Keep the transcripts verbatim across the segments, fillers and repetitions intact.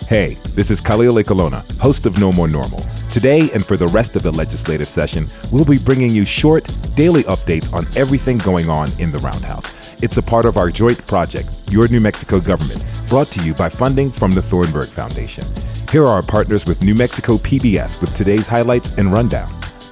Hey, this is Khalil Ekalona, host of No More Normal. Today and for the rest of the legislative session, we'll be bringing you short, daily updates on everything going on in the Roundhouse. It's a part of our joint project, Your New Mexico Government, brought to you by funding from the Thornburg Foundation. Here are our partners with New Mexico P B S with today's highlights and rundown.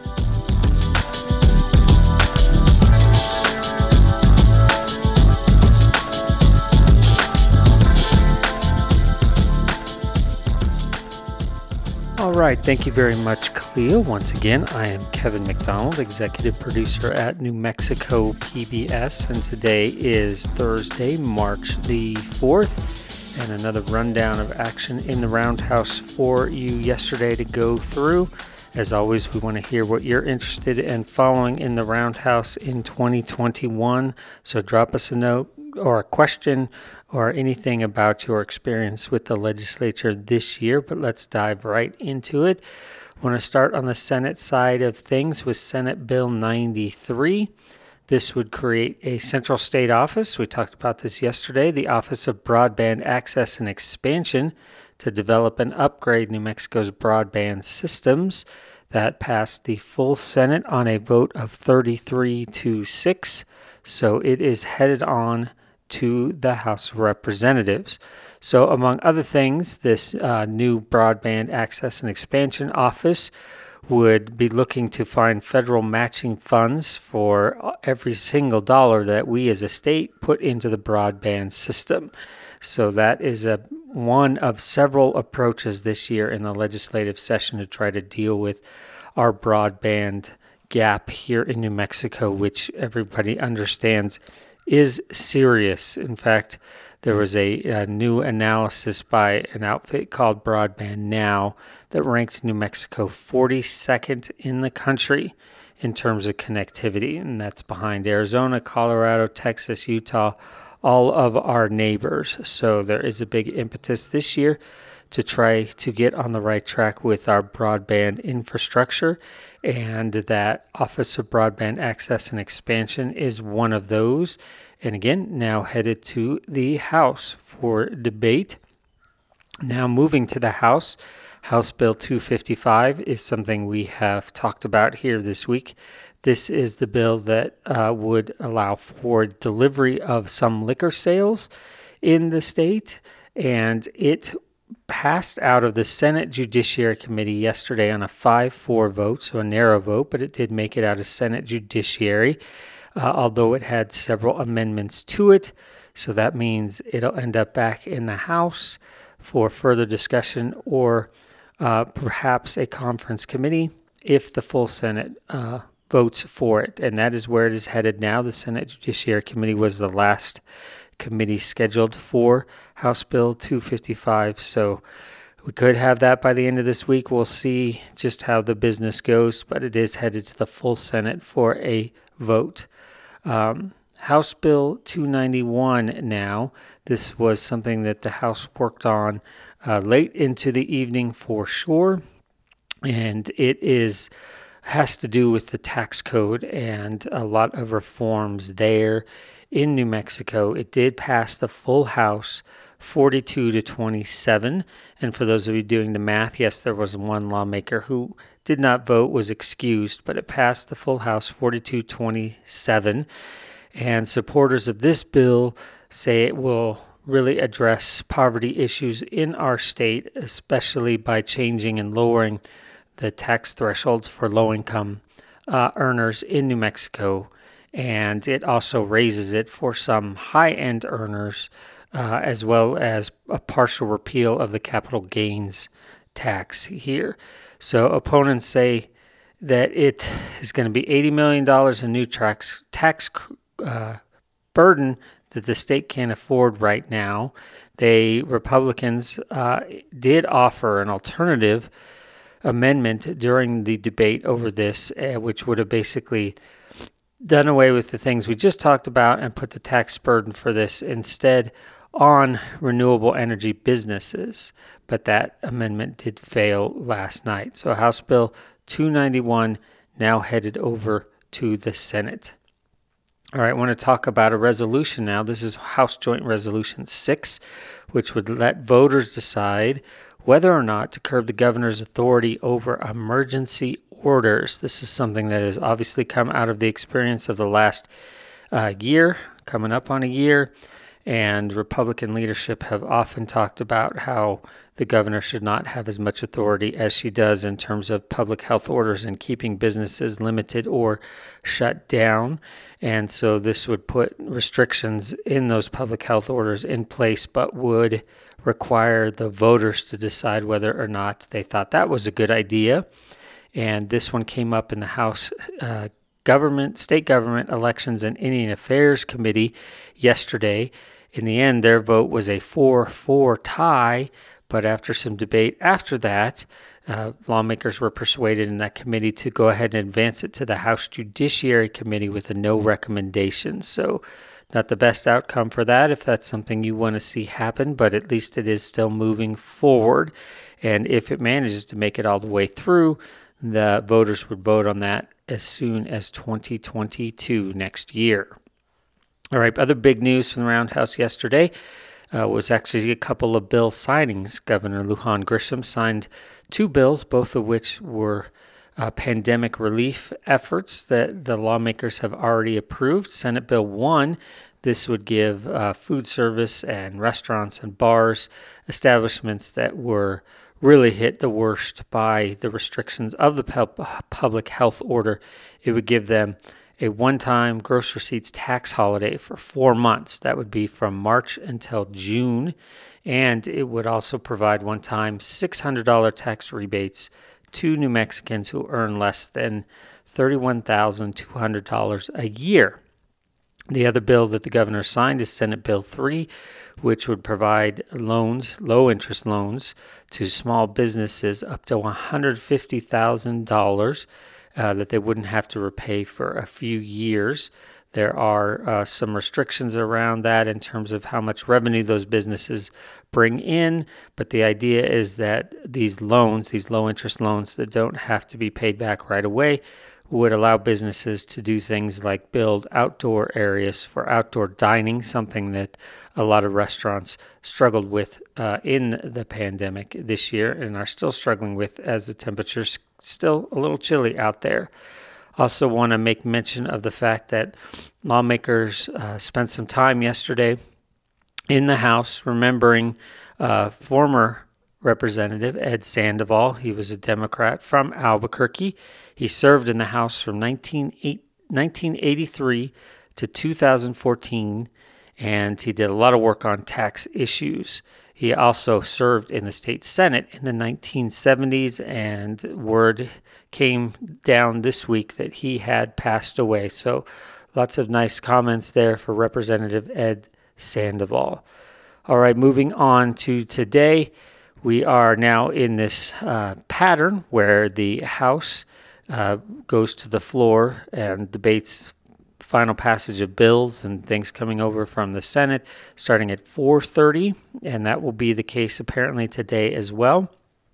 All right, thank you very much, Khalil. Once again, I am Kevin McDonald, executive producer at New Mexico P B S, and today is Thursday, March the fourth, and another rundown of action in the Roundhouse for you yesterday to go through. As always, we want to hear what you're interested in following in the Roundhouse in twenty twenty-one, so drop us a note or a question or anything about your experience with the legislature this year, but let's dive right into it. I want to start on the Senate side of things with Senate Bill ninety-three. This would create a central state office. We talked about this yesterday, the Office of Broadband Access and Expansion, to develop and upgrade New Mexico's broadband systems. That passed the full Senate on a vote of thirty-three to six, so it is headed on to the House of Representatives. So among other things, this uh, new Broadband Access and Expansion Office would be looking to find federal matching funds for every single dollar that we as a state put into the broadband system. So that is a one of several approaches this year in the legislative session to try to deal with our broadband gap here in New Mexico, which everybody understands is serious. In fact, there was a, a new analysis by an outfit called Broadband Now that ranked New Mexico forty-second in the country in terms of connectivity, and that's behind Arizona, Colorado, Texas, Utah, all of our neighbors. So there is a big impetus this year to try to get on the right track with our broadband infrastructure, and that Office of Broadband Access and Expansion is one of those. And again, now headed to the House for debate. Now moving to the House, House Bill two fifty-five is something we have talked about here this week. This is the bill that uh, would allow for delivery of some liquor sales in the state, and it passed out of the Senate Judiciary Committee yesterday on a five four vote, so a narrow vote, but it did make it out of Senate Judiciary, uh, although it had several amendments to it. So that means it'll end up back in the House for further discussion or uh, perhaps a conference committee if the full Senate uh, votes for it. And that is where it is headed now. The Senate Judiciary Committee was the last committee scheduled for House Bill two fifty-five, so we could have that by the end of this week. We'll see just how the business goes, but it is headed to the full Senate for a vote. Um, House Bill two ninety-one now. This was something that the House worked on uh, late into the evening for sure, and it is has to do with the tax code and a lot of reforms there in New Mexico. It did pass the full House forty-two to twenty-seven. And for those of you doing the math, yes, there was one lawmaker who did not vote, was excused, but it passed the full House forty-two twenty-seven. And supporters of this bill say it will really address poverty issues in our state, especially by changing and lowering the tax thresholds for low-income uh, earners in New Mexico. And it also raises it for some high-end earners, uh, as well as a partial repeal of the capital gains tax here. So opponents say that it is going to be eighty million dollars in new tax, tax uh, burden that the state can't afford right now. They, Republicans, uh, did offer an alternative amendment during the debate over this, uh, which would have basically done away with the things we just talked about and put the tax burden for this instead on renewable energy businesses. But that amendment did fail last night. So House Bill two ninety-one now headed over to the Senate. All right, I want to talk about a resolution now. This is House Joint Resolution six, which would let voters decide whether or not to curb the governor's authority over emergency orders. This is something that has obviously come out of the experience of the last uh, year, coming up on a year, and Republican leadership have often talked about how the governor should not have as much authority as she does in terms of public health orders and keeping businesses limited or shut down. And so this would put restrictions in those public health orders in place, but would require the voters to decide whether or not they thought that was a good idea. And this one came up in the House uh, Government, State Government Elections and Indian Affairs Committee yesterday. In the end, their vote was a four four tie. But after some debate after that, uh, lawmakers were persuaded in that committee to go ahead and advance it to the House Judiciary Committee with a no recommendation. So not the best outcome for that if that's something you want to see happen, but at least it is still moving forward. And if it manages to make it all the way through, the voters would vote on that as soon as twenty twenty-two, next year. All right, other big news from the Roundhouse yesterday Uh, was actually a couple of bill signings. Governor Lujan Grisham signed two bills, both of which were uh, pandemic relief efforts that the lawmakers have already approved. Senate Bill one, this would give uh, food service and restaurants and bars, establishments that were really hit the worst by the restrictions of the pub- public health order, it would give them a one-time gross receipts tax holiday for four months. That would be from March until June. And it would also provide one-time six hundred dollars tax rebates to New Mexicans who earn less than thirty-one thousand two hundred dollars a year. The other bill that the governor signed is Senate Bill three, which would provide loans, low-interest loans, to small businesses up to one hundred fifty thousand dollars. Uh, that they wouldn't have to repay for a few years. There are uh, some restrictions around that in terms of how much revenue those businesses bring in, but the idea is that these loans, these low-interest loans that don't have to be paid back right away, would allow businesses to do things like build outdoor areas for outdoor dining, something that a lot of restaurants struggled with uh, in the pandemic this year and are still struggling with as the temperatures still a little chilly out there. Also want to make mention of the fact that lawmakers uh, spent some time yesterday in the House remembering uh, former Representative Ed Sandoval. He was a Democrat from Albuquerque. He served in the House from nineteen eighty-three to two thousand fourteen, and he did a lot of work on tax issues. He also served in the state Senate in the nineteen seventies, and word came down this week that he had passed away. So lots of nice comments there for Representative Ed Sandoval. All right, moving on to today. We are now in this uh, pattern where the House uh, goes to the floor and debates final passage of bills and things coming over from the Senate starting at four thirty, and that will be the case apparently today as well.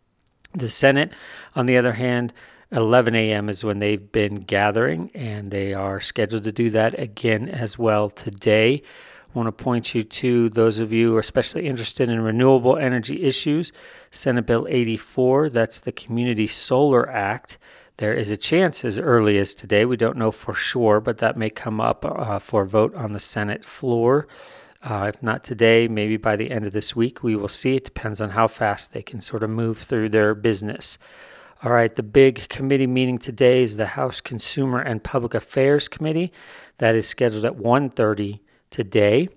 The Senate, on the other hand, eleven a.m. is when they've been gathering, and they are scheduled to do that again as well today. I want to point you to those of you who are especially interested in renewable energy issues. Senate Bill eighty-four, that's the Community Solar Act. There is a chance as early as today, we don't know for sure, but that may come up uh, for a vote on the Senate floor. Uh, if not today, maybe by the end of this week, we will see. It depends on how fast they can sort of move through their business. All right, the big committee meeting today is the House Consumer and Public Affairs Committee. That is scheduled at one thirty today.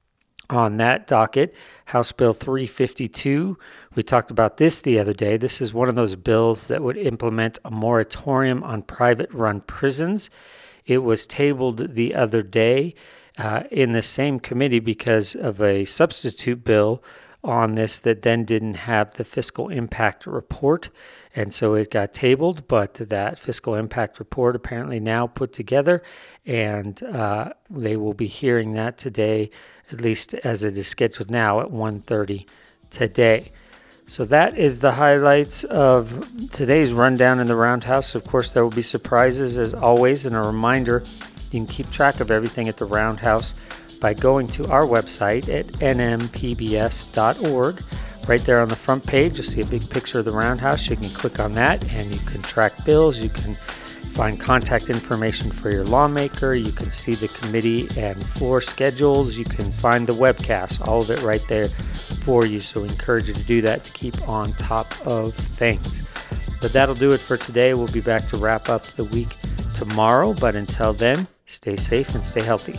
On that docket, House Bill three fifty-two. We talked about this the other day. This is one of those bills that would implement a moratorium on private-run prisons. It was tabled the other day uh, in the same committee because of a substitute bill on this that then didn't have the fiscal impact report, and so it got tabled, but that fiscal impact report apparently now put together, and uh, they will be hearing that today, at least as it is scheduled now at one thirty today. So that is the highlights of today's rundown in the Roundhouse. Of course, there will be surprises as always, and a reminder You can keep track of everything at the Roundhouse by going to our website at n m p b s dot org. Right there on the front page, you'll see a big picture of the Roundhouse. You can click on that and you can track bills. You can find contact information for your lawmaker. You can see the committee and floor schedules. You can find the webcast, all of it right there for you. So we encourage you to do that to keep on top of things. But that'll do it for today. We'll be back to wrap up the week tomorrow. But until then, stay safe and stay healthy.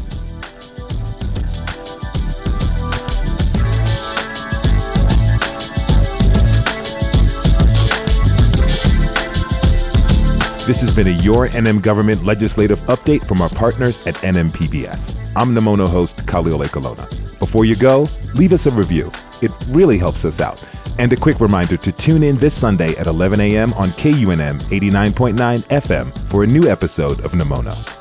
This has been a Your N M Government Legislative Update from our partners at N M P B S. I'm Nemono host Khalil Ekulona. Before you go, leave us a review. It really helps us out. And a quick reminder to tune in this Sunday at eleven a.m. on K U N M eighty-nine point nine F M for a new episode of Nemono.